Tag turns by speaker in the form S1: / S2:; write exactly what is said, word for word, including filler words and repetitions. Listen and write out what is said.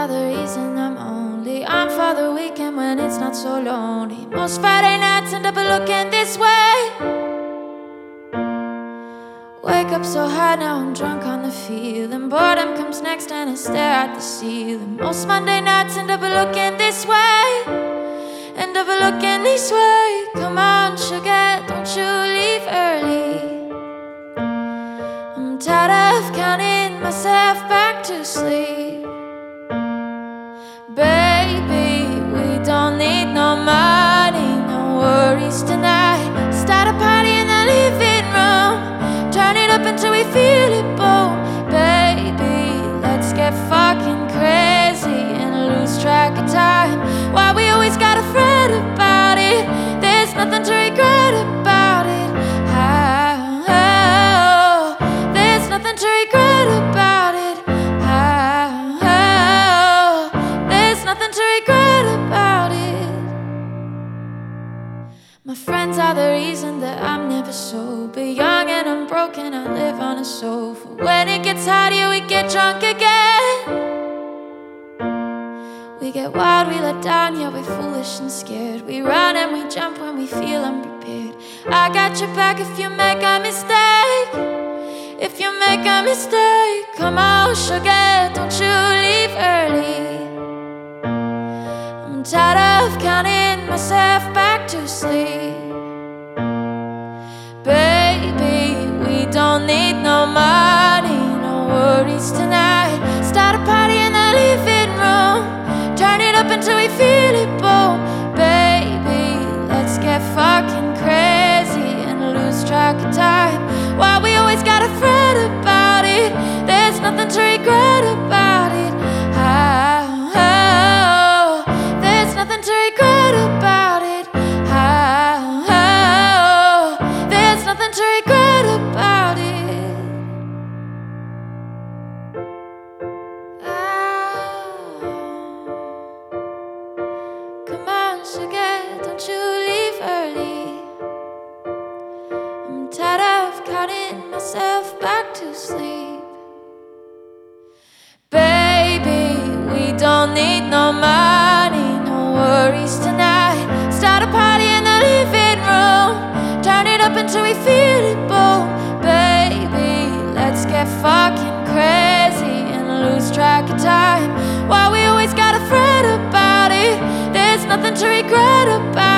S1: are the reason I'm only on for the weekend when it's not so lonely. Most Friday nights end up looking this way. Wake up so high, now I'm drunk on the feeling. Boredom comes next and I stare at the ceiling. Most Monday nights end up looking this way. End up looking this way. Come on, sugar, don't you leave early. I'm tired of counting myself back to sleep. Baby, we don't need no money, no worries tonight. Start a party in the living room. Turn it up until we feel it boom. Baby, let's get fucking crazy and lose track of time. Why we always gotta fret about it? There's nothing to regret about it. Oh, oh, there's nothing to regret about it. Oh, oh, there's nothing to regret about it. My friends are the reason that I'm never sober. Young and I'm broken, I live on a sofa. When it gets hot here, we get drunk again. We get wild, we let down, yeah, we're foolish and scared. We run and we jump when we feel unprepared. I got your back if you make a mistake. If you make a mistake, come on, sugar, don't you leave early. I'm tired of counting myself back to sleep. Baby, we don't need no money, no worries tonight. Start a party in the living room. Turn it up until we feel it boom. Baby, let's get fucking crazy and lose track of time. Why we always gotta fret about it? There's nothing to regret about it. Oh, oh, there's nothing to regret about it. Oh, oh, there's nothing to regret about it. Come on, sugar, don't you leave early. I'm tired of counting myself back to sleep. Baby, we don't need no money, no worries tonight. Start a party in the living room. Turn it up until we feel it boom. Baby, let's get fucking crazy and lose track of time. Why we always gotta fret about it? There's nothing to regret about it.